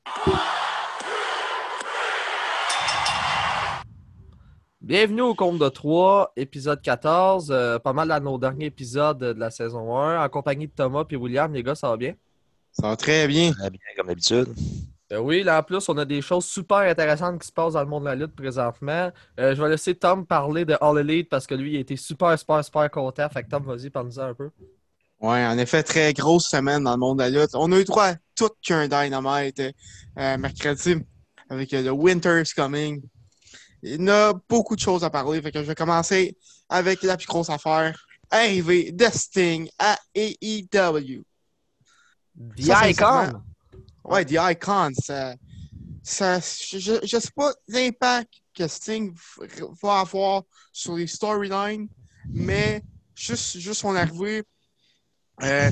Bienvenue au Compte de 3, épisode 14. Pas mal à nos derniers épisodes de la saison 1, en compagnie de Thomas et William. Les gars, ça va bien? Ça va très bien. Très bien, comme d'habitude. Oui, là en plus, on a des choses super intéressantes qui se passent dans le monde de la lutte présentement. Je vais laisser Tom parler de All Elite parce que lui, il était super, super, super content. Fait que Tom, vas-y, parle-nous un peu. Ouais, en effet, très grosse semaine dans le monde de la lutte. On a eu droit à tout qu'un Dynamite mercredi avec le Winter's Coming. Il y a beaucoup de choses à parler. Fait que je vais commencer avec la plus grosse affaire. Arrivée de Sting à AEW. The Ça, sincèrement, Icon! Ouais. ouais, The Icon, je sais pas l'impact que Sting va avoir sur les storylines, mais juste son arrivée, Euh,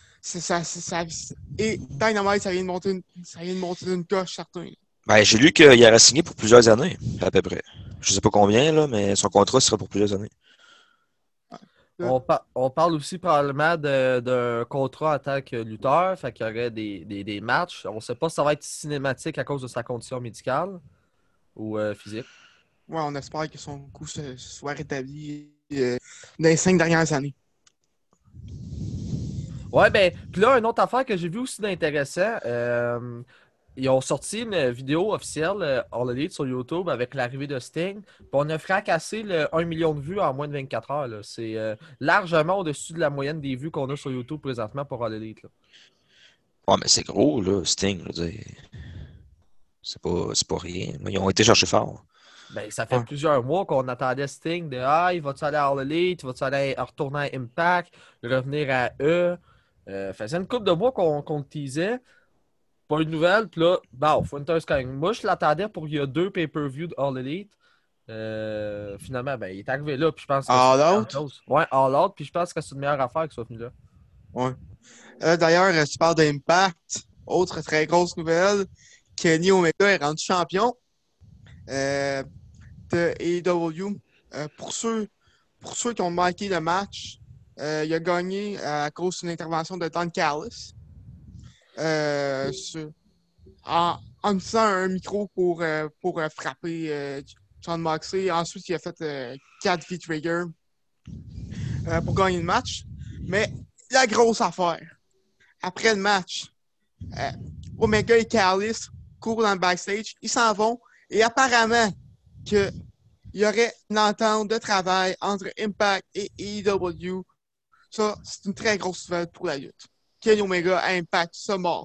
et Dynamite, ça vient de monter d'une coche, certain. Ben, j'ai lu qu'il aurait signé pour plusieurs années, à peu près. Je sais pas combien, là, mais son contrat sera pour plusieurs années. Là, On parle aussi probablement d'un contrat en tant que lutteur. Fait qu'il y aurait des matchs. On sait pas si ça va être cinématique à cause de sa condition médicale ou physique. ouais, on espère que son coup soit rétabli dans les 5 dernières années. Ouais, ben, puis là, une autre affaire que j'ai vu aussi d'intéressant, ils ont sorti une vidéo officielle All Elite sur YouTube avec l'arrivée de Sting. Puis on a fracassé le 1 million de vues en moins de 24 heures. Là. C'est largement au-dessus de la moyenne des vues qu'on a sur YouTube présentement pour All Elite. Là. Ouais, mais c'est gros, là, Sting, je veux dire. C'est pas rien. Ils ont été chercher fort. Ben, ça fait Ouais. plusieurs mois qu'on attendait Sting de Ah, il va-tu aller à All Elite, il va-tu aller retourner à Impact, revenir à eux. Faisait une couple de mois qu'on le teasait. Pas une nouvelle, puis là, bah, Winter's Coming. Moi, je l'attendais pour il y a deux pay-per-view de All Elite. Finalement, ben, il est arrivé là, puis je pense que c'est All une meilleure Out? chose. Ouais, All Out, puis je pense que c'est une meilleure affaire qu'il soit venu là. Ouais. D'ailleurs, tu parles d'Impact. Autre très grosse nouvelle, Kenny Omega est rendu champion euh, de AEW. Pour ceux qui ont manqué le match, il a gagné à cause d'une intervention de Don Callis. Euh, sur- en utilisant un micro pour frapper John Moxley. Ensuite, il a fait 4 V-Trigger pour gagner le match. Mais la grosse affaire, après le match, euh, Omega et Callis courent dans le backstage, ils s'en vont et apparemment qu'il y aurait une entente de travail entre Impact et AEW. Ça, c'est une très grosse nouvelle pour la lutte. Kenny Omega à Impact se mord.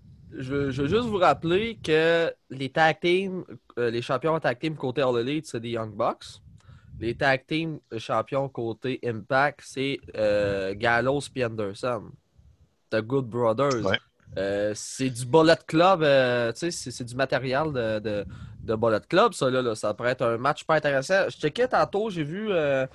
Je veux juste vous rappeler que les tag teams, les champions tag team côté All Elite, c'est des Young Bucks. Les tag team champions côté Impact, c'est Gallows et Anderson. The Good Brothers. Ouais. C'est du Bullet Club, tu sais, c'est du matériel de Bullet Club, ça, là. Ça pourrait être un match pas intéressant. Je checkais tantôt, j'ai vu,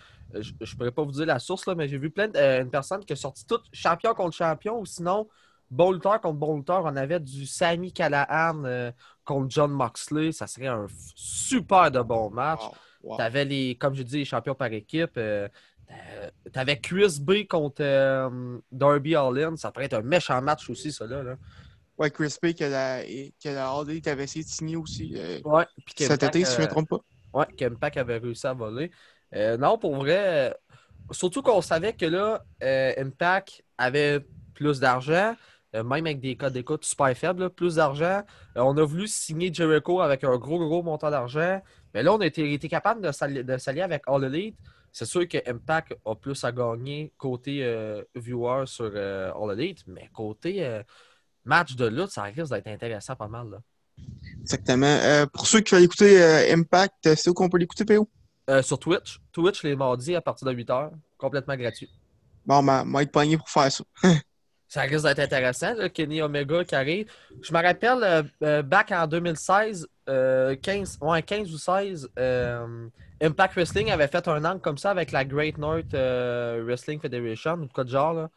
je pourrais pas vous dire la source, là, mais j'ai vu une personne qui a sorti tout champion contre champion, ou sinon, bon lutteur contre bon lutteur. On avait du Sami Callihan contre John Moxley. Ça serait un super de bon match. Wow, wow. T'avais comme je dis, les champions par équipe. T'avais QSB contre Darby Allin. Ça pourrait être un méchant match aussi, ça là. Ouais, Chris Bay que la All Elite avait essayé de signer aussi Ouais, puis cet été, si je ne me trompe pas. Ouais, qu'Impact avait réussi à voler. Non, pour vrai, surtout qu'on savait que là, Impact avait plus d'argent, même avec des codes d'écoute super faibles, là, plus d'argent. On a voulu signer Jericho avec un gros, gros montant d'argent. Mais là, on a été capable de s'allier avec All Elite. C'est sûr que Impact a plus à gagner côté viewer sur All Elite, mais côté match de lutte, ça risque d'être intéressant pas mal. Là. Exactement. Pour ceux qui veulent écouter Impact, c'est où qu'on peut l'écouter, PO? Sur Twitch. Twitch les mardis à partir de 8 h. Complètement gratuit. Bon, m'a être pogné pour faire ça. Ça risque d'être intéressant, là, Kenny Omega qui arrive. Je me rappelle, back en 2016, 15 ou 16, Impact Wrestling avait fait un angle comme ça avec la Great North Wrestling Federation, ou quoi de genre. Là,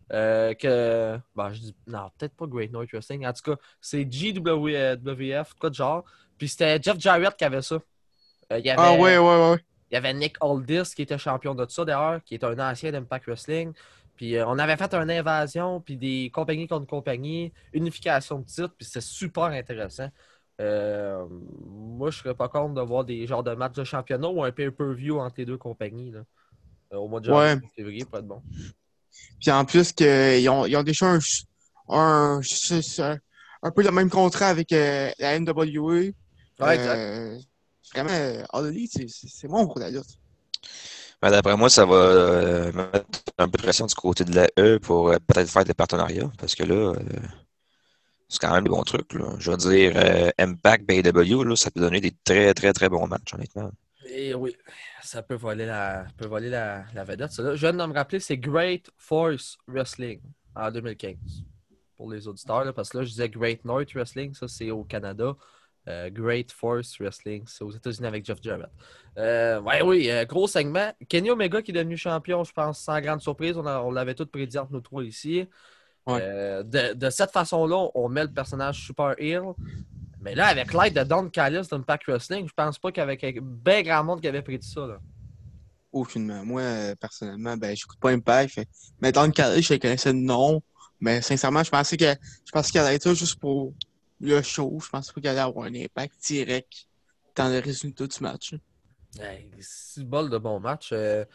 je dis, non, peut-être pas Great North Wrestling. En tout cas, c'est GWF, quoi de genre. Puis c'était Jeff Jarrett qui avait ça. Il y Ah, avait ouais, ouais, ouais. Il y avait Nick Aldis qui était champion de ça d'ailleurs, qui est un ancien d'Impact Wrestling. Puis on avait fait une invasion, puis des compagnies contre compagnies, unification de titres, puis c'était super intéressant. Moi, je serais pas contre de voir des genres de matchs de championnat ou un pay-per-view entre les deux compagnies là, au mois de janvier Ouais. ou février pour être bon. Puis en plus, ils ont déjà un, un peu le même contrat avec la NWA. Ouais, exact. Vraiment, All Elite, c'est bon pour la lutte. Ben, d'après moi, ça va mettre un peu de pression du côté de la E pour peut-être faire des partenariats. Parce que là, c'est quand même des bons trucs. Là. Je veux dire, Impact, BAW, là, ça peut donner des très, très, très bons matchs, honnêtement. Et oui, ça peut voler la vedette. Ça, là. Je viens de me rappeler, c'est Great Force Wrestling en 2015. Pour les auditeurs, là, parce que là, je disais Great North Wrestling, ça c'est au Canada. Great Force Wrestling, c'est aux États-Unis avec Jeff Jarrett. Oui, gros segment. Kenny Omega qui est devenu champion, je pense, sans grande surprise. On l'avait tous prédit entre nous trois ici. Ouais. De cette façon-là, on met le personnage super heel. Mais là, avec l'aide de Don Callis d'Impact Wrestling, je pense pas qu'avec bien grand monde qui avait prédit ça. Là. Aucunement. Moi, personnellement, ben, j'écoute pas Impact. Mais dans le cas, je connaissais le nom. Mais sincèrement, je pensais qu'il allait être ça juste pour le show. Je pensais pas qu'il allait avoir un impact direct dans le résultat du match. Hey, 6 bols de bon match.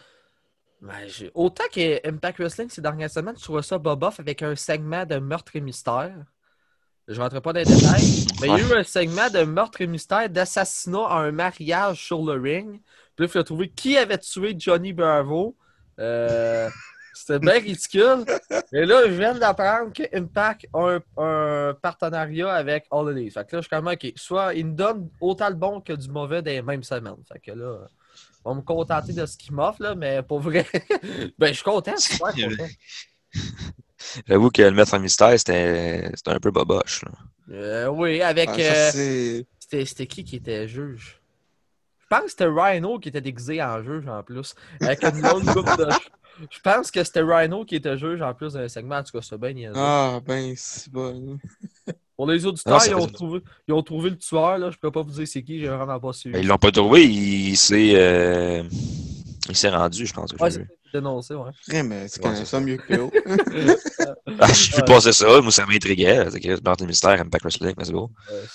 Autant que Impact Wrestling ces dernières semaines, je trouvais ça boboff avec un segment de meurtre et mystère. Je ne rentrerai pas dans les détails, mais il y a eu un segment de meurtre et mystère d'assassinat à un mariage sur le ring. Puis là, il faut trouver qui avait tué Johnny Bravo. C'était bien ridicule. Et là, je viens d'apprendre que Impact a un partenariat avec All Elite. Fait que là, je suis quand même OK. Soit ils me donnent autant le bon que du mauvais dans les mêmes semaines. Fait que là, on va me contenter de ce qu'ils m'offrent, là, mais pour vrai, ben, je suis content, super content. J'avoue que le maître en mystère, c'était un peu boboche. Là. Oui, avec. Ça, c'est... C'était qui était juge? Je pense que c'était Rhino qui était déguisé en juge en plus. Avec une longue coupe de. Je pense que c'était Rhino qui était juge en plus d'un segment. En tout cas, c'est bien niaiseux. Ah, ben, c'est bon. Pour les auditeurs, ils ont trouvé le tueur. Là. Je ne peux pas vous dire c'est qui, j'ai vraiment pas su. Ils l'ont pas trouvé, il s'est rendu, je pense. Que Ouais, j'ai c'est vu. dénoncé, ouais. Ouais, mais tu Ouais, connais c'est ça ça. mieux que l'autre. J'ai vu passer ça, moi ça m'intriguait. C'est que Meurtre et mystère, Impact Wrestling, mais c'est beau.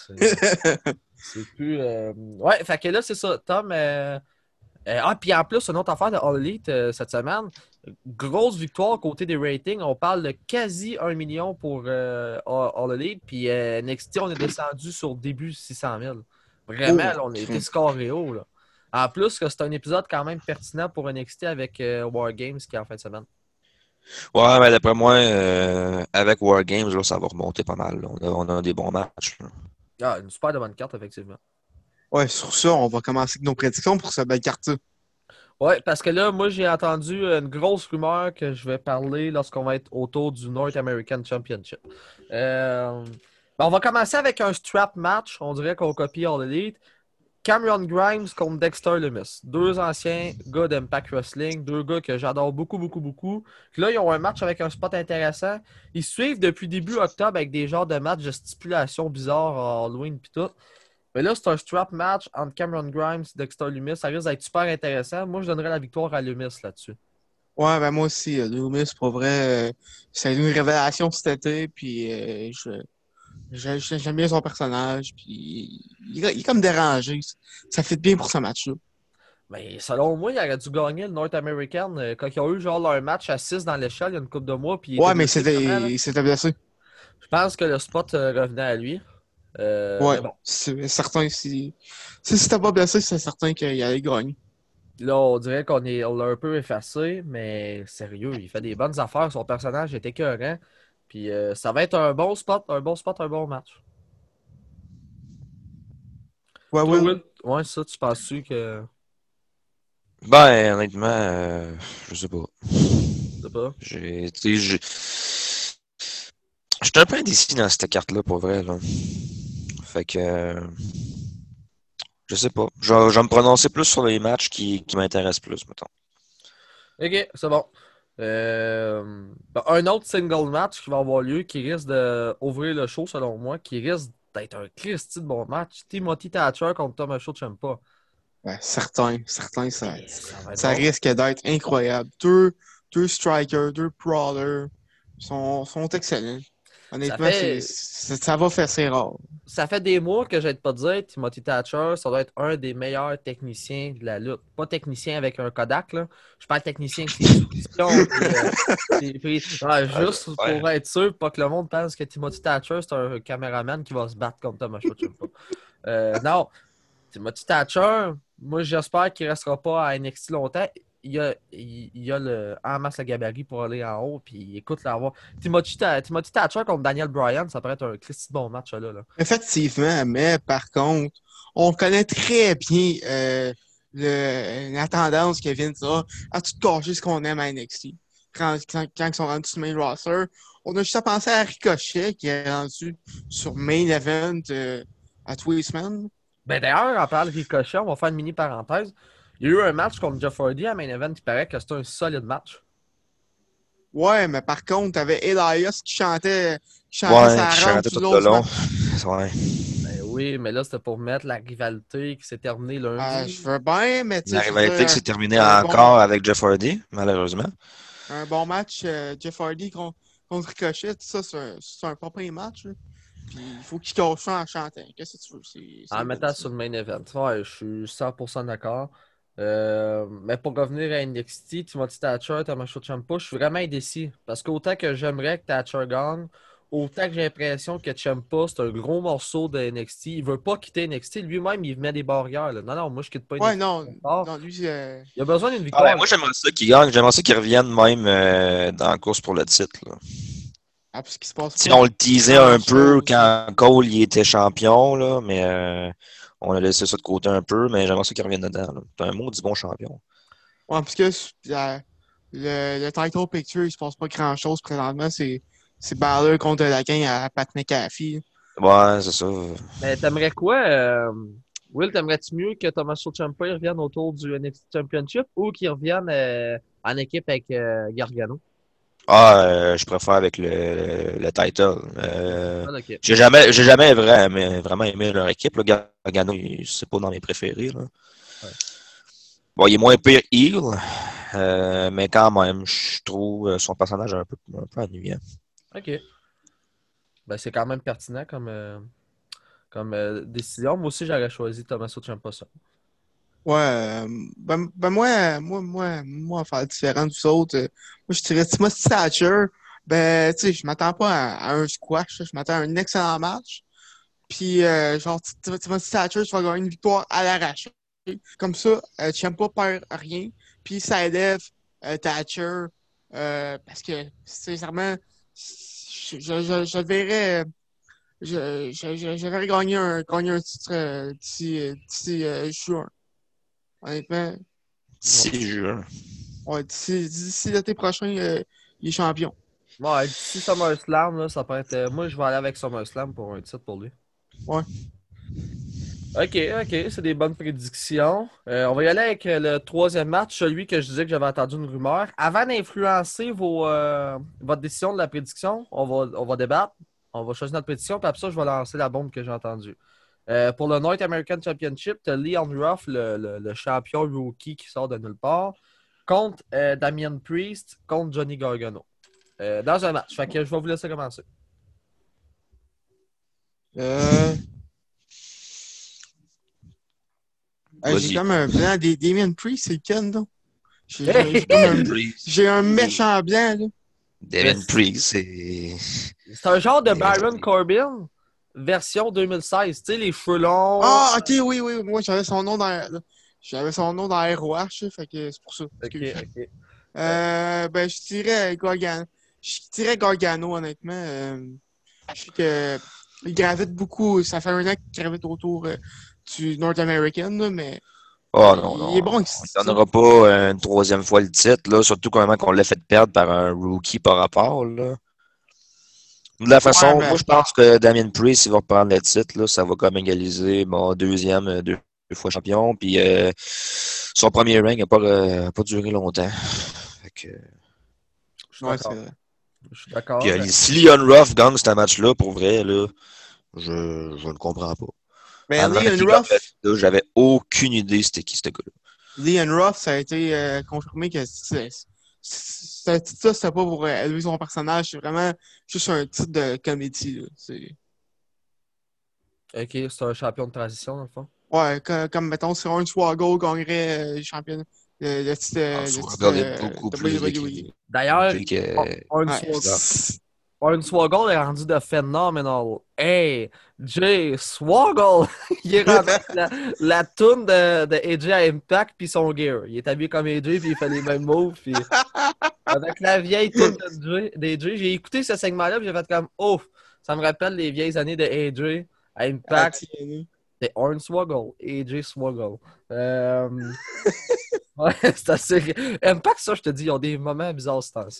C'est plus. Ouais, fait que là, c'est ça. Tom. Puis en plus, une autre affaire de All Elite cette semaine. Grosse victoire côté des ratings. On parle de quasi 1 million pour All Elite. Puis NXT, on est descendu sur début 600 000. Vraiment, là, on a été scoré haut. Là. En plus, que c'est un épisode quand même pertinent pour NXT avec War Games qui est en fin de semaine. Ouais, mais d'après moi, avec War Games, là, ça va remonter pas mal. Là. On a des bons matchs. Là. Ah, une super de bonne carte, effectivement. Ouais, sur ça, on va commencer avec nos prédictions pour cette belle carte. Ouais, parce que là, moi, j'ai entendu une grosse rumeur que je vais parler lorsqu'on va être autour du North American Championship. On va commencer avec un strap match. On dirait qu'on copie All Elite. Cameron Grimes contre Dexter Lumis. Deux anciens gars d'Impact Wrestling. Deux gars que j'adore beaucoup, beaucoup, beaucoup. Puis là, ils ont un match avec un spot intéressant. Ils suivent depuis début octobre avec des genres de matchs de stipulation bizarres à Halloween pis tout. Mais là, c'est un strap match entre Cameron Grimes et Dexter Lumis. Ça risque d'être super intéressant. Moi, je donnerais la victoire à Lumis là-dessus. Ouais, ben moi aussi, Loomis, pour vrai, c'est une révélation cet été, puis j'aime bien son personnage, puis il est comme dérangé. Ça fait bien pour ce match-là. Mais selon moi, il aurait dû gagner le North American quand ils ont eu genre leur match à 6 dans l'échelle il y a une couple de mois. Puis il était Ouais, mais blessé vraiment, là. il s'était blessé. Je pense que le spot revenait à lui. Ouais, Mais bon, c'est certain. Si c'était pas blessé, c'est certain qu'il allait gagner. là, on dirait on l'a un peu effacé, mais sérieux, il fait des bonnes affaires. Son personnage est écœurant. Puis ça va être un bon spot, un bon match. Ouais, Toi, Will. Will? Ouais, ça, tu penses-tu que. Ben, honnêtement, je sais pas. Je sais pas. J'étais un peu indécis dans cette carte-là, pour vrai. Là. Fait que. Je sais pas. Je vais me prononcer plus sur les matchs qui m'intéressent plus, mettons. Ok, c'est bon. Un autre single match qui va avoir lieu, qui risque d'ouvrir le show selon moi, qui risque d'être un Christy de bon match. Timothy Thatcher contre Tommaso Ciampa. Ouais, certain, ça Ça va être ça bon. risque d'être incroyable. Deux deux strikers, deux brawlers. Sont excellents. Ça Honnêtement, fait, ça va faire ses rare. ça fait des mois que j'aide pas de dire Timothy Thatcher, ça doit être un des meilleurs techniciens de la lutte. Pas technicien avec un Kodak, là. Je parle technicien avec ses soumissions. Ouais, juste Ouais. pour être sûr, pas que le monde pense que Timothy Thatcher, c'est un caméraman qui va se battre contre Thomas Ciampa. Non, Timothy Thatcher, moi j'espère qu'il restera pas à NXT longtemps. Il a le en masse le gabarit pour aller en haut. Puis écoute, là, avoir Timothy Thatcher contre Daniel Bryan, ça pourrait être un Christy bon match là. Effectivement, mais par contre, on connaît très bien la tendance que Vince a à tout gâcher ce qu'on aime à NXT. Quand ils sont rendus sur main roster, on a juste à penser à Ricochet qui est rendu sur main event à tous les semaines. Ben d'ailleurs, en parlant de Ricochet, on va faire une mini parenthèse. Il y a eu un match contre Jeff Hardy à Main Event, il paraît que c'était un solide match. Ouais, mais par contre, t'avais Elias qui chantait Ouais, sa qui rampe chantait tout tout le long. match. Ouais. Ben oui, mais là, c'était pour mettre la rivalité qui s'est terminée lundi. Je veux bien, mais tu La sais, je veux rivalité qui dire, s'est terminée un encore avec Jeff Hardy, malheureusement. un bon match, Jeff Hardy contre Ricochet, ça, c'est un pas pire match. Là. Puis il faut qu'il cache ça en chantant. Qu'est-ce que tu veux? C'est En mettant Vince, sur là. le Main Event. Ouais, je suis 100% d'accord. Mais pour revenir à NXT, Timothy Thatcher, Tommaso Ciampa, je suis vraiment indécis. Parce qu'autant que j'aimerais que Thatcher gagne, autant que j'ai l'impression que Ciampa, c'est un gros morceau de NXT. Il veut pas quitter NXT. Lui-même, il met des barrières. Là. Non, moi, je quitte pas Ouais, NXT. non, non, lui, Il a besoin d'une Ah ouais, victoire. moi, j'aimerais ça qu'il gagne. J'aimerais ça qu'il revienne même dans la course pour le titre. Là. parce qu'il se passe Si pas on le teasait un peu grand-chose. quand Cole il était champion, là, mais on a laissé ça de côté un peu, mais j'aimerais ça qu'il revienne dedans. Là. C'est un mot du bon champion. Ouais, parce que le title picture, il se passe pas grand-chose présentement. C'est Balor contre la gang à Pat McAfee. Ouais, c'est ça. Mais t'aimerais quoi, Will, t'aimerais-tu mieux que Tommaso Ciampa il revienne autour du NXT Championship ou qu'il revienne en équipe avec Gargano? Je préfère avec le title. Ah, ok. J'ai jamais vraiment aimé leur équipe. Là. Gargano, c'est pas dans mes préférés. Là. Ouais. Bon, il est moins pire heel, mais quand même, je trouve son personnage un peu ennuyant. Ok. Ben, c'est quand même pertinent comme décision. Moi aussi, j'aurais choisi Tommaso Ciampa ça. Ouais, moi, à faire différent des autres, moi, je dirais Timothy Thatcher, ben, tu sais, je m'attends pas à un squash, là, je m'attends à un excellent match. Puis, genre, Timothy Thatcher, tu vas gagner une victoire à l'arraché. Comme ça, Ciampa perd rien. Puis, ça élève Thatcher, parce que, sincèrement, je verrais, je verrais gagner un titre d'ici juin. Honnêtement, Si juin. ouais, d'ici l'été prochain, il est champion. Ouais, si SummerSlam, là, ça peut être. Moi, je vais aller avec SummerSlam pour un titre pour lui. Ouais. Ok, c'est des bonnes prédictions. On va y aller avec le troisième match, celui que je disais que j'avais entendu une rumeur. Avant d'influencer votre décision de la prédiction, on va débattre. On va choisir notre prédiction, puis après ça, je vais lancer la bombe que j'ai entendue. Pour le North American Championship, tu as Leon Ruff, le champion rookie qui sort de nulle part, contre Damian Priest, contre Johnny Gargano. Dans un match. Fait que je vais vous laisser commencer. J'ai comme un blanc. Damien Priest, c'est Ken, donc. Hey! J'ai un méchant blanc, là. Damien Priest, c'est. C'est un genre de Baron Corbin version 2016. Tu sais, les cheveux longs. Ah, ok, oui. Moi, j'avais son nom dans ROH, fait que c'est pour ça. Ok. Ben, je dirais Gargano. Je dirais Gargano, honnêtement. Je sais que il gravite beaucoup. Ça fait un an qu'il gravite autour du North American, là, mais Oh non. il est bon. On n'en aura pas une troisième fois le titre, là, surtout quand même qu'on l'a fait perdre par un rookie par rapport. Là. De la façon, mais moi je pense que Damien Priest, il va reprendre le titre, là, ça va comme égaliser mon deuxième, deux fois champion. Puis son premier règne n'a pas duré longtemps. Fait que, Je suis ouais, d'accord. c'est vrai. Je suis d'accord. puis, si Leon Ruff gagne ce match-là, pour vrai, là, je ne le comprends pas. Mais Avant Leon qu'il Ruff, gagne, là, j'avais aucune idée c'était qui ce gars-là. Leon Ruff, ça a été confirmé que ce titre-là, c'était pas pour élever son personnage, c'est vraiment juste un titre de comédie. Là. Ok, c'est un champion de transition, dans le fond. Ouais, comme mettons, si Hornswoggle gagnerait champion, le titre, Swaggle est beaucoup de plus WWE. D'ailleurs, équipé que Ouais. Olaf. Hornswoggle est rendu de phenomenal. Hey, Jay Swoggle! Il est rendu avec la toune de AJ à Impact puis son gear. Il est habillé comme AJ puis il fait les mêmes moves. Puis avec la vieille toune d'AJ, j'ai écouté ce segment-là puis j'ai fait comme oh, ça me rappelle les vieilles années de AJ à Impact. C'est Hornswoggle, AJ Swoggle. Ouais, c'est assez. Impact, ça, je te dis, ils ont des moments bizarres ce temps-ci.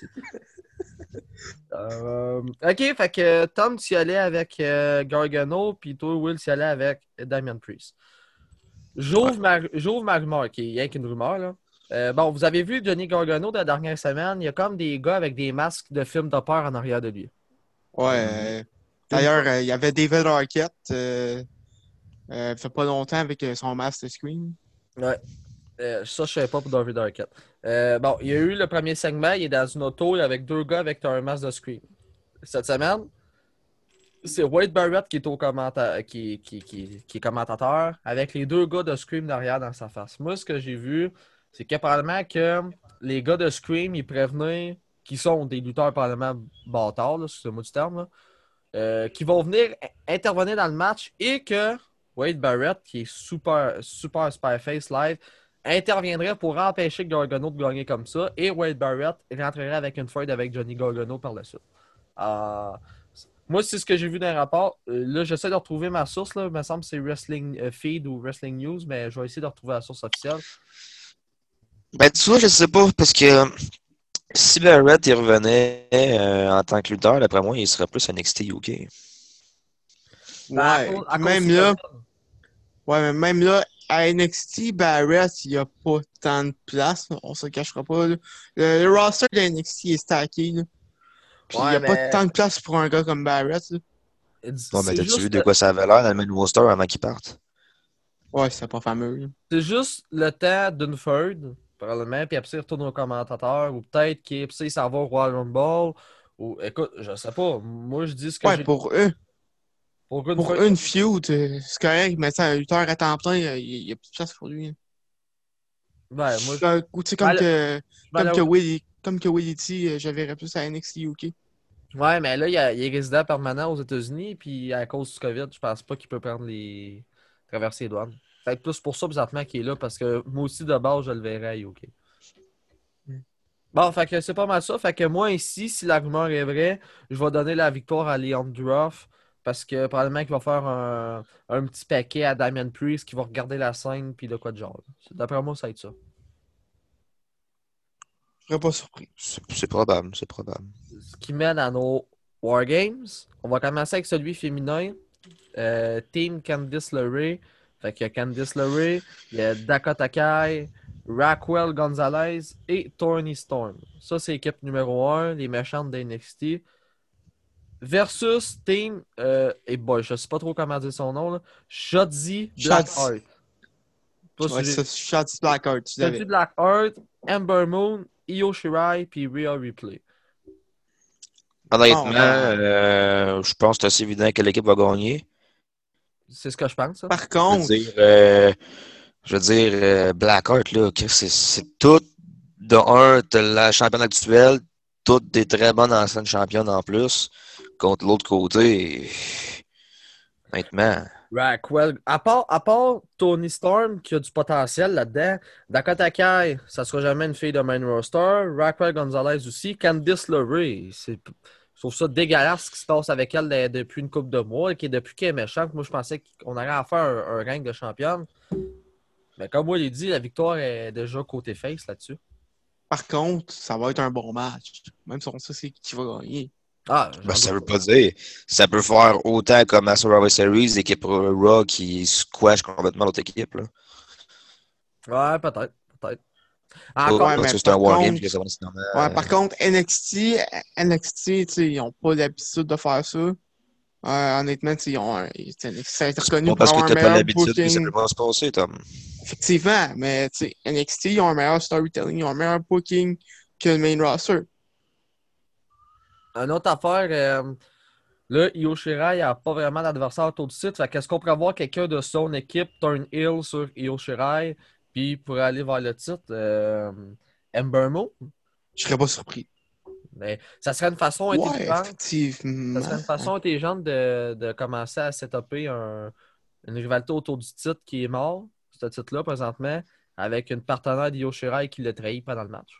Ok, fait que Tom, tu y allais avec Gargano, puis toi, Will, tu y allais avec Damian Priest. J'ouvre ma rumeur, ok, il y a qu'une rumeur, là. Bon, vous avez vu Johnny Gargano de la dernière semaine, il y a comme des gars avec des masques de films de peur en arrière de lui. Ouais. D'ailleurs, il y avait David Arquette, ça fait pas longtemps avec son masque de Scream. Ouais. Ça, je savais pas pour David Arquette. Bon, il y a eu le premier segment, il est dans une auto avec deux gars avec un masque de Scream. Cette semaine, c'est Wade Barrett qui est au qui est commentateur avec les deux gars de Scream derrière dans sa face. Moi, ce que j'ai vu, c'est que probablement que les gars de Scream, ils prévenaient qui sont des lutteurs probablement bâtards, là, c'est le mot du terme, là, qui vont venir intervenir dans le match et que Wade Barrett, qui est super Spyface live, interviendrait pour empêcher Gargano de gagner comme ça et Wade Barrett rentrerait avec une feud avec Johnny Gargano par la suite. Moi, c'est ce que j'ai vu dans le rapport. Là, j'essaie de retrouver ma source. Là. Il me semble que c'est Wrestling Feed ou Wrestling News, mais je vais essayer de retrouver la source officielle. Ben, tu vois, je sais pas, parce que si Barrett il revenait en tant que lutteur, d'après moi, il serait plus NXT UK. Ben, Ouais. à cause Même du là, COVID. ouais, mais même là, à NXT, Barrett, il n'y a pas tant de place. On se cachera pas. Là. Le roster de NXT est stacké. Là. Puis il n'y Ouais, a pas mais tant de place pour un gars comme Barrett. Là. Bon, ben, c'est t'as-tu vu juste, de quoi ça avait l'air dans le main roster avant qu'il parte? Ouais, c'est pas fameux. Là. c'est juste le temps d'une feud, probablement, puis après, il retourne au commentateur, ou peut-être qu'il s'en va au Royal Rumble, ou écoute, je sais pas. Moi, je dis ce que Ouais, j'ai pour eux. pour une Pour feud. une feud, c'est correct, mais un lutteur à temps plein, il n'y a plus de place pour lui. Hein. Ouais, moi, Ou tu sais, mal- malheureux- comme que Willie dit, je verrais plus à NXT UK. Ouais, mais là, il est résident permanent aux États-Unis, puis à cause du COVID, je pense pas qu'il peut prendre traverser les douanes. Peut-être plus pour ça, présentement, qu'il est là, parce que moi aussi, de base, je le verrais à UK. Mm. Bon, fait que c'est pas mal ça. Fait que moi, ici, si la rumeur est vraie, je vais donner la victoire à Leon Druff, parce que probablement qu'il va faire un petit paquet à Damian Priest qui va regarder la scène, puis de quoi de genre. D'après moi, ça va être ça. Je serais pas surpris. C'est probable, c'est probable. Ce qui mène à nos Wargames. On va commencer avec celui féminin. Team Candice LeRae. Fait qu'il y a Candice LeRae, il y a Dakota Kai, Raquel Gonzalez et Tony Storm. Ça, c'est l'équipe numéro 1, les méchantes de NXT. Versus Team, et boy, je sais pas trop comment dire son nom, là. Shotzi Blackheart. Ouais, ça, Shotzi Blackheart, tu Shotzi l'avais. Blackheart, Ember Moon, Io Shirai, puis Rhea Ripley. Honnêtement, Bon, ben, je pense que c'est assez évident que l'équipe va gagner. C'est ce que je pense, ça. par Je veux contre, dire, Blackheart, là, Chris, c'est tout. De un, t'as la championne actuelle, toutes des très bonnes anciennes championnes en plus. Contre l'autre côté, honnêtement. Raquel, à part Tony Storm qui a du potentiel là-dedans, Dakota Kai, ça sera jamais une fille de main roster. Raquel Gonzalez aussi. Candice LeRae, je trouve ça dégueulasse ce qui se passe avec elle depuis une couple de mois, depuis qu'elle est méchante. Moi, je pensais qu'on allait en faire un règne de championne. Mais comme moi, il dit, la victoire est déjà côté face là-dessus. par contre, ça va être un bon match. Même si on sait c'est qui va gagner. Ah, Ben, j'en ça veut doute pas dire. Ça peut faire autant comme à Survivor Series, équipe Raw qui squash complètement l'autre équipe. Là. pas. Ouais, peut-être. Peut-être. Pas Encore. Ouais, parce mais que c'est un par wargame contre, qui est normalement. ouais, par contre, NXT, tu sais, ils n'ont pas l'habitude de faire ça. Honnêtement, tu sais, ça a été C'est reconnu pas pour parce que avoir un t'as pas meilleur l'habitude que ça peut booking. pas se passer, Tom. Effectivement, mais tu sais, NXT, ils ont un meilleur storytelling, ils ont un meilleur booking que le main roster. Une autre affaire, là, Io Shirai n'a pas vraiment d'adversaire autour du site. Fait qu'est-ce qu'on pourrait avoir quelqu'un de son équipe turn heel sur Io Shirai, puis pourrait aller vers le titre? Ember Moon? Je serais pas surpris. Mais ça serait une façon Ouais, intelligente. Ça effectivement. serait une façon intelligente de commencer à setuper une rivalité autour du titre qui est mort, ce titre-là, présentement, avec une partenaire d'Io Shirai qui l'a trahi pendant le match.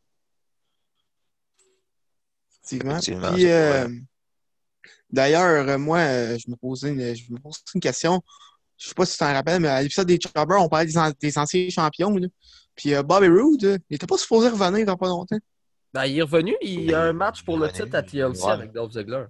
Effectivement. Effectivement, Puis, ça pourrait. d'ailleurs, moi, je me posais une question. Je sais pas si tu t'en rappelles, mais à l'épisode des Jobbers, on parlait des anciens champions. Là. Puis Bobby Roode, il était pas supposé revenir dans pas longtemps. Ben, il est revenu, il y a un match pour le Revenu, titre à TLC ouais. avec Dolph Ziggler.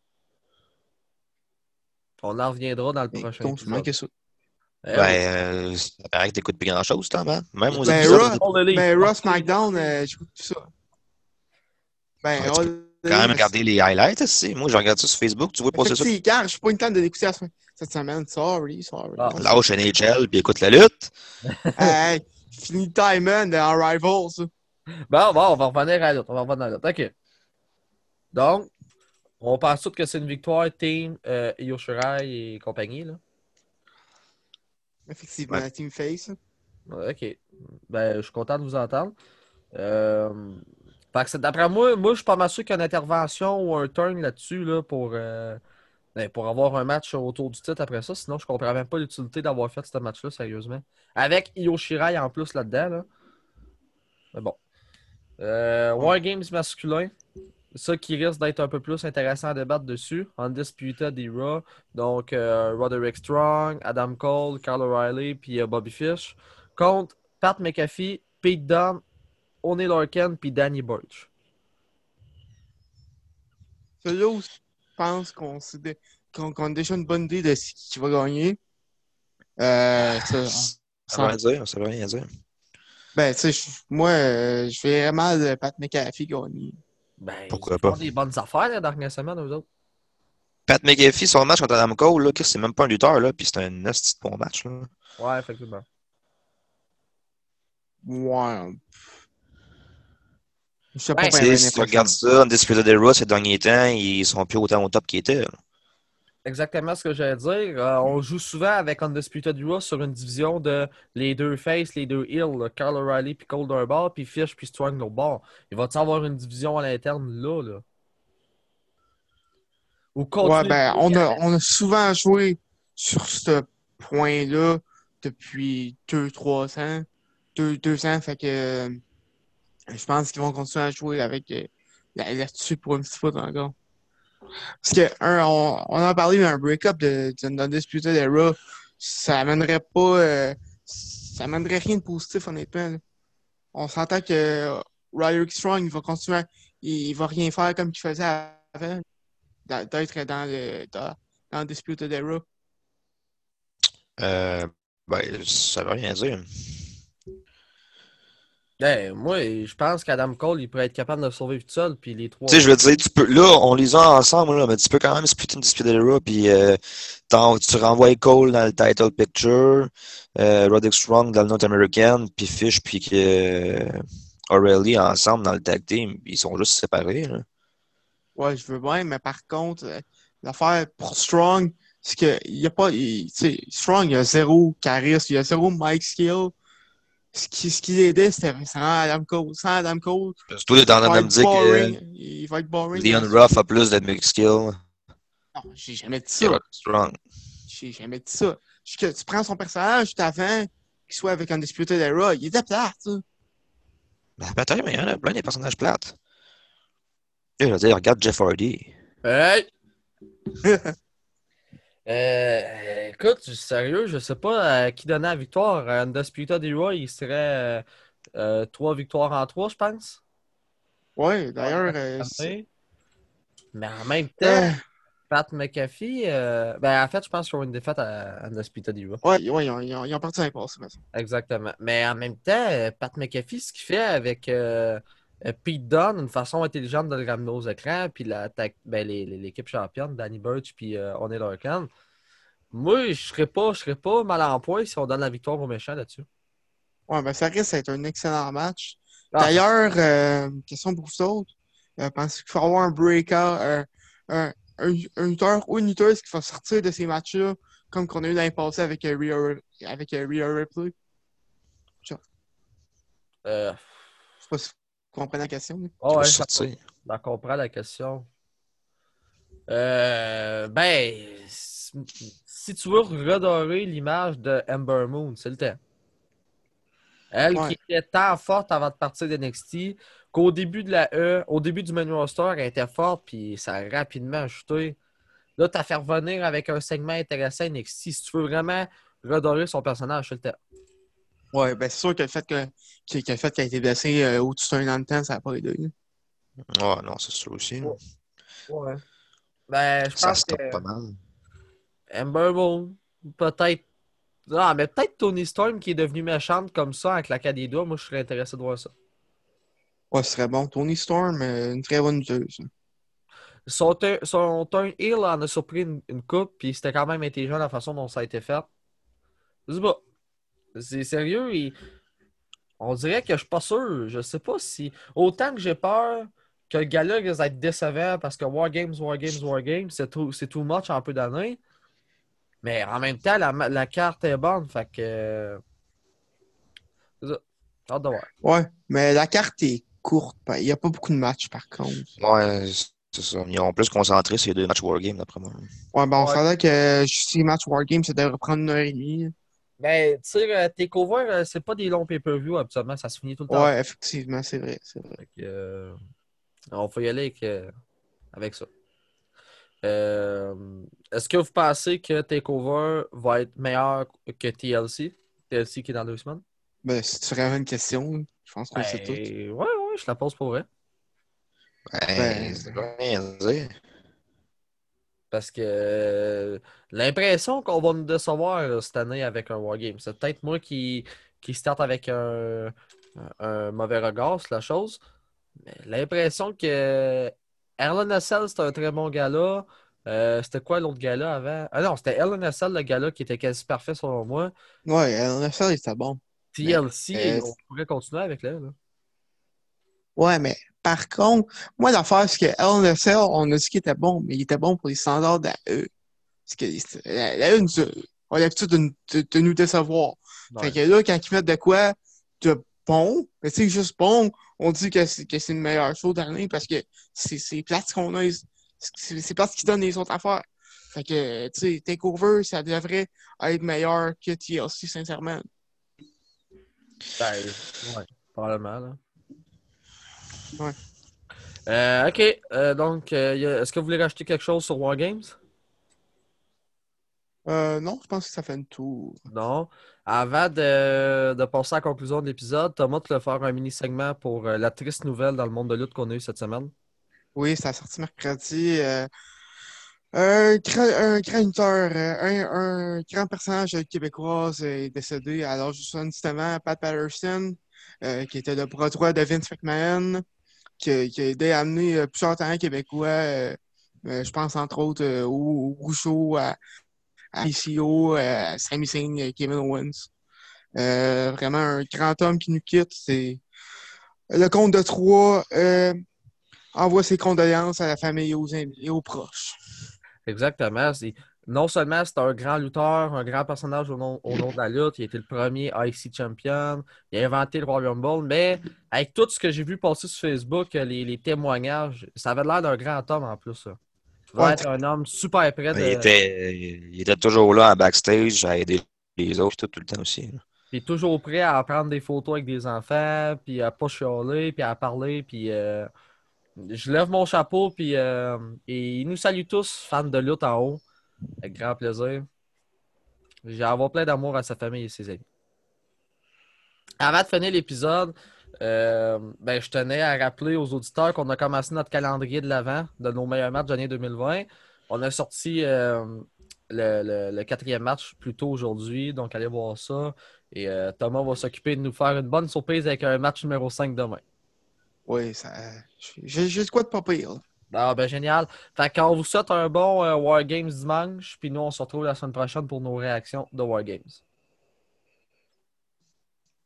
On en reviendra dans le Mais prochain donc, je épisode. manquais ça. Eh oui. Ça paraît que t'écoutes plus grand-chose, Tom, hein? Même aux Ben, épisodes. Ross SmackDown, j'écoute tout ça. Ben, Ouais, tu peux quand même regarder les highlights aussi. Moi, je regarde ça sur Facebook. Tu vois passer ça. Car je suis pas une temps de l'écouter cette semaine. Sorry. Ah. Lâche NHL puis écoute la lutte. Hey, fini Diamond en Rivals. Ça. Bon, on va revenir à l'autre. On va revenir à l'autre. OK. Donc, on pense tous que c'est une victoire Team Io Shirai et compagnie. Là. Effectivement, Ouais. Team Face. OK. Ben, je suis content de vous entendre. Fait que d'après moi, je suis pas mal sûr qu'il y a une intervention ou un turn là-dessus là, pour avoir un match autour du titre après ça. Sinon, je comprends même pas l'utilité d'avoir fait ce match-là, sérieusement. Avec Io Shirai en plus là-dedans. Là. Mais bon. War Games masculin. Ça qui risque d'être un peu plus intéressant à débattre dessus. Undisputed et Raw. Donc, Roderick Strong, Adam Cole, Kyle O'Reilly, puis Bobby Fish. Contre Pat McAfee, Pete Dunne, Oney Lorcan, puis Danny Burch. Celui-là où je pense qu'on a déjà une bonne idée de qui va gagner. Ça veut rien dire. Ça veut rien dire. Ben, tu sais, moi, je vais vraiment de Pat McAfee gagner. Ben, Pourquoi ils pas? font des bonnes affaires la dernière semaine, eux autres. Pat McAfee, son match contre Adam Cole, là, c'est même pas un lutteur, là, puis c'est un esti de bon match. Là. Ouais, effectivement. Ouais. Je sais Ben, pas Tu sais, si tu regardes ça, Undisputed Era, ces derniers temps, ils sont plus autant au top qu'ils étaient. Là. Exactement ce que j'allais dire. On joue souvent avec Undisputed Era sur une division de les deux faces, les deux heels, là, Kyle O'Reilly puis Cole d'un bord, puis Fish puis Strong de l'autre bord. Il va-tu avoir une division à l'interne là? Ou Ouais, continuer ben, de on a souvent joué sur ce point-là depuis 2-3 ans. 2 ans, fait que je pense qu'ils vont continuer à jouer avec là-dessus pour un petit peu encore. Parce que, on a parlé d'un break-up d'un Undisputed Era, ça amènerait pas. Ça amènerait rien de positif, honnêtement. Là. On s'entend que Roderick Strong, il va continuer, il va rien faire comme il faisait avant, d'être dans Undisputed Era. Ben, ça veut rien dire. Ben, moi, je pense qu'Adam Cole, il pourrait être capable de le sauver tout seul, puis les trois. Tu sais, je veux dire, tu peux, là, on les a ensemble, là, mais tu peux quand même splitter une Undisputed Era, puis tu renvoies Cole dans le title picture, Roderick Strong dans le North American, puis Fish, puis O'Reilly ensemble dans le tag team. Ils sont juste séparés. Là. Ouais, je veux bien, mais par contre, l'affaire pour Strong, c'est qu'il n'y a pas. Tu sais, Strong, il a zéro charisme, il a zéro mic skill. Ce qui l'aidait, c'était sans Adam Cole. Sans Adam Cole, Parce que toi, t'es en train de me dire boring. Il va être que boring. Leon Ruff a plus de mix skill Non, j'ai jamais dit que ça. Roderick Strong. J'ai jamais dit ça. Que tu prends son personnage juste avant qu'il soit avec Undisputed Era, il était plate, ça. Ben, peut-être, mais il y en a plein des personnages plates. Je veux dire, regarde Jeff Hardy. Hey! Écoute, sérieux, je sais pas qui donnait la victoire. Undisputed Era, il serait 3 victoires en 3, je pense. Ouais, d'ailleurs. Mais en même temps, Pat McAfee, ben en fait, je pense qu'ils ont une défaite à Undisputed Era. Ouais, ils ont parti un passe, Exactement. Mais en même temps, Pat McAfee, ce qu'il fait avec Pete Dunne, une façon intelligente de le ramener aux écrans, puis l'équipe championne, Danny Burch, puis Oney Lorcan. Moi, je serais pas mal en point si on donne la victoire aux méchants là-dessus. Ouais, ben ça risque d'être un excellent match. Ah, ça- D'ailleurs, question pour vous autres. Pensez qu'il faut avoir un breakout, un lutteur ou une lutteuse qui va sortir de ces matchs-là, comme qu'on a eu l'année passée avec Rhea Ripley? Je euh, sais pas si vous comprenez la question. Là. Qui va ouais, sortir. ça comprend la question. Si tu veux redorer l'image de Ember Moon, c'est le temps. Elle qui Ouais. était tant forte avant de partir d'NXT, qu'au début de la E, au début du main roster, elle était forte, puis ça a rapidement chuté. Là, t'as fait revenir avec un segment intéressant NXT. Si tu veux vraiment redorer son personnage, c'est le temps. Ouais, ben c'est sûr que le fait qu'elle a été blessée au-dessus d'un an de temps, ça n'a pas aidé. Là. Ah non, c'est sûr aussi. Ouais. Ouais. Ben, je Ça pense que stoppe pas mal. Ember Moon, peut-être. Ah, mais peut-être Tony Storm qui est devenue méchante comme ça avec la claquant des doigts. Moi, je serais intéressé de voir ça. Ouais, ce serait bon. Tony Storm, une très bonne lutteuse. Son turn heel en a surpris une coupe, puis c'était quand même intelligent la façon dont ça a été fait. Je sais pas. C'est sérieux, on dirait que je suis pas sûr. Je sais pas si. Autant que j'ai peur que le gars-là risque d'être décevant parce que Wargames, Wargames, Wargames, c'est too much en peu d'années. Mais en même temps, la carte est bonne. Fait que. C'est ça. Hâte de voir. Ouais, mais la carte est courte. Il n'y a pas beaucoup de matchs, par contre. Ouais, c'est ça. Ils ont plus concentré sur les 2 matchs Wargame, d'après moi. Ouais, ben on Ouais. savait que juste les matchs Wargames, ça devrait prendre 1 heure et demie. Mais, tu sais, Takeover, c'est pas des longs pay-per-view, habituellement. Ça se finit tout le temps. Ouais, effectivement, c'est vrai, c'est vrai. Fait que, on faut y aller avec ça. Euh, Est-ce que vous pensez que Takeover va être meilleur que TLC? TLC qui est dans 2 semaines? Ben, c'est vraiment une question. Je pense qu'on le sait tout. Ouais, je la pose pour vrai. Ben, c'est Ben, rien à dire. Parce que l'impression qu'on va nous décevoir là, cette année avec un Wargame, c'est peut-être moi qui starte avec un mauvais regard sur la chose. Mais l'impression que Erlen Hassel, c'était un très bon gars-là. C'était quoi l'autre gars-là avant? Ah non, c'était Erlen Hassel, le gars-là qui était quasi parfait selon moi. ouais, NFL, c'était bon. Mais, TLC, on pourrait continuer avec là. ouais, mais par contre, moi, l'affaire, c'est que LNSL, on a dit qu'il était bon, mais il était bon pour les standards de la E. Parce que la E a l'habitude de nous décevoir. Fait Ouais. que là, quand ils mettent de quoi de bon, mais tu sais, juste bon, on dit que c'est une meilleure chose d'année parce que c'est plate ce qu'on a. C'est plate ce qu'ils donnent les autres affaires. Fait que, tu sais, TakeOver, ça devrait être meilleur que TLC, sincèrement. Ben, ouais, probablement, là. Ouais. OK. Donc, est-ce que vous voulez rajouter quelque chose sur Wargames? Non, je pense que ça fait une tour. Non. Avant de passer à la conclusion de l'épisode, Thomas, tu vas faire un mini-segment pour la triste nouvelle dans le monde de lutte qu'on a eu cette semaine. Oui, ça a sorti mercredi. Un grand lutteur, un grand personnage québécois est décédé à l'âge de 77 ans, Pat Patterson, qui était le bras droit de Vince McMahon, qui a aidé à amener plusieurs talents québécois, je pense entre autres au Rougeau, à PCO, à Sami Zayn, Kevin Owens. Vraiment un grand homme qui nous quitte. C'est le comte de Troyes envoie ses condoléances à la famille et aux proches. Exactement. Non seulement c'est un grand lutteur, un grand personnage au nom de la lutte, il a été le premier IC champion, il a inventé le Royal Rumble, mais avec tout ce que j'ai vu passer sur Facebook, les témoignages, ça avait l'air d'un grand homme en plus. Ça. Il va Ouais, être un homme super près Il de. était, il était toujours là à backstage à aider les autres tout le temps aussi. Là. Il est toujours prêt à prendre des photos avec des enfants, puis à pas chialer, puis à parler, puis je lève mon chapeau, puis et il nous salue tous, fans de lutte en haut, avec grand plaisir. J'ai avoir plein d'amour à sa famille et ses amis. Avant de finir l'épisode, ben, je tenais à rappeler aux auditeurs qu'on a commencé notre calendrier de l'avant de nos meilleurs matchs de l'année 2020. On a sorti le quatrième match plus tôt aujourd'hui, donc allez voir ça. Et Thomas va s'occuper de nous faire une bonne surprise avec un match numéro 5 demain. oui, ça. J'ai de quoi de pas pire. Là. Ah, ben génial. Fait qu'on vous souhaite un bon Wargames dimanche, puis nous on se retrouve la semaine prochaine pour nos réactions de Wargames.